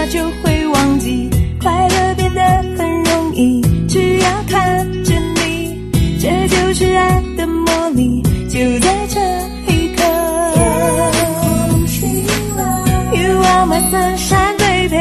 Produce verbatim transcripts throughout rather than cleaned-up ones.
下就会忘记，快乐变得很容易，只要看着你，这就是爱的魔力，就在这一刻。 You are my sunshine baby,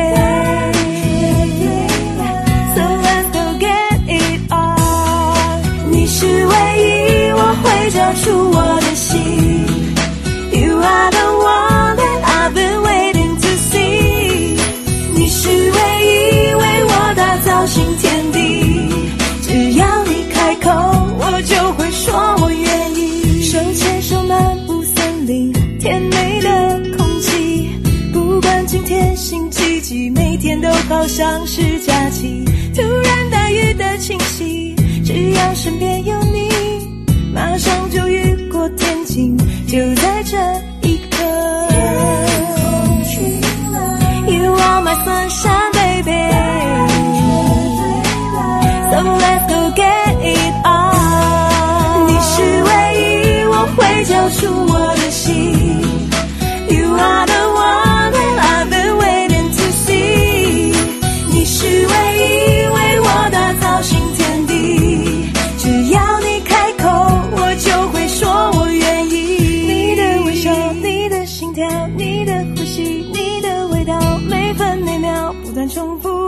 so let's go get it on。 你是唯一我会交出我的心， You are the one that I've been waiting to see。 你是唯一为我打造新天地，只要你开口我就会说我愿意。手牵手漫步森林，甜美的空气，不管今天星期几，每天都好像是假期。突然大雨的侵袭，只要身边有你，马上就雨过天晴，就在这一刻。 You are my sunshine baby, so let's go get it on。 你是唯一我会交出我的心， You are the one that I've been waiting to see。 你是唯一为我打造新天地，只要你开口我就会说我愿意。你的微笑，你的心跳，你的呼吸，你的味道，每分每秒不断重复